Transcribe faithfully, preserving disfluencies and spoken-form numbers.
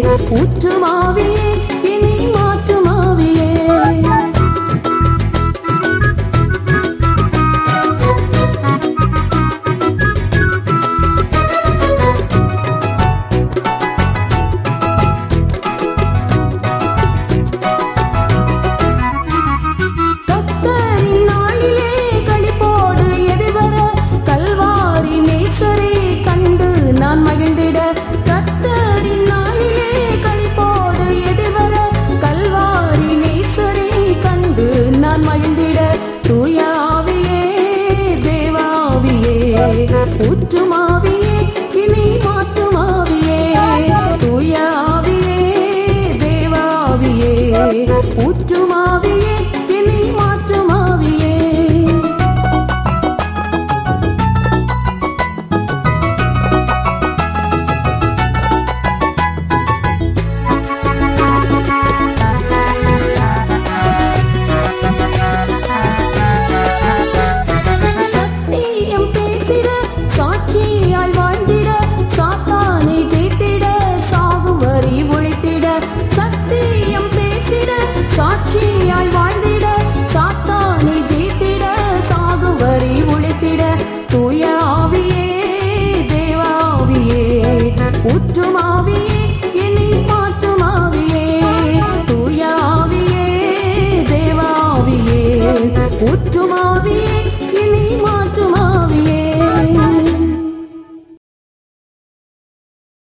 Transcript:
ஊற்றுமாவியே என்னை மாற்றுமாவியே. கர்த்தரின் நாளிலே களிப்போடு எதிர்வர கல்வாரி நேசரை கண்டு நான் மகிழ்ந்திட. கர்த்தரின் நாளிலே களிப்போடு எதிர்வர கல்வாரி நேசரை கண்டு நான் மகிழ்ந்திட. தூய ஆவியே தேவாவியே ஊற்றுமாவியே என்னை மாற்றுமாவியே. தூய ஆவியே தேவாவியே ஊற்றுமாவியே என்னை மாற்றுமாவியே. சத்தியம் பேசிட சாட்சியாய் வாழ்ந்திட சாத்தானை ஜெயித்திட சாகும் வரி ஒழித்திட. சத்தியம் பேசிட சாட்சியாய் வாழ்ந்திட சாத்தானை ஜெயித்திட சாகும் வரி ஒழித்திட. தூய ஆவியே தேவாவியே ஊற்றுமாவியே என்னை மாற்றுமாவியே. தூய ஆவியே தேவாவியே ஊற்றுமாவியே என்னை